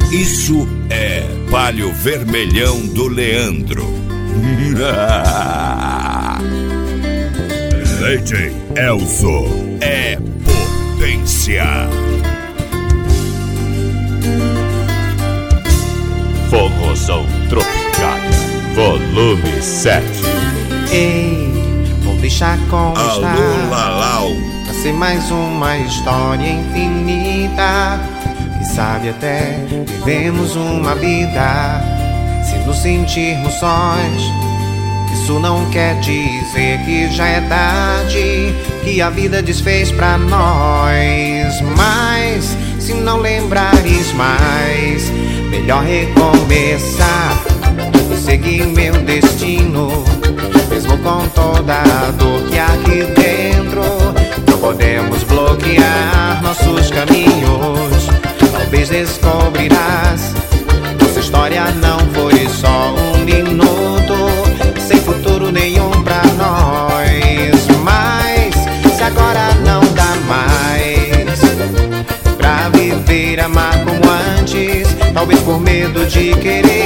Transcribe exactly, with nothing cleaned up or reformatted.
Isso é Palio Vermelhão do Leandro. D J Elzo é potência. Forrozão Tropicália, volume sete. Ei, vou deixar como Alô, está. Lalau. Pra ser mais uma história infinita. Quem sabe até vivemos uma vida. Se nos sentirmos sós, isso não quer dizer que já é tarde, que a vida desfez pra nós. Mas se não lembrares mais, melhor recomeçar e seguir meu destino. Mesmo com toda a dor que há aqui dentro, não podemos bloquear nossos caminhos. Talvez descobrirás, nossa história não foi só um minuto, sem futuro nenhum pra nós. Mas se agora não dá mais pra viver, amar como antes, talvez por medo de querer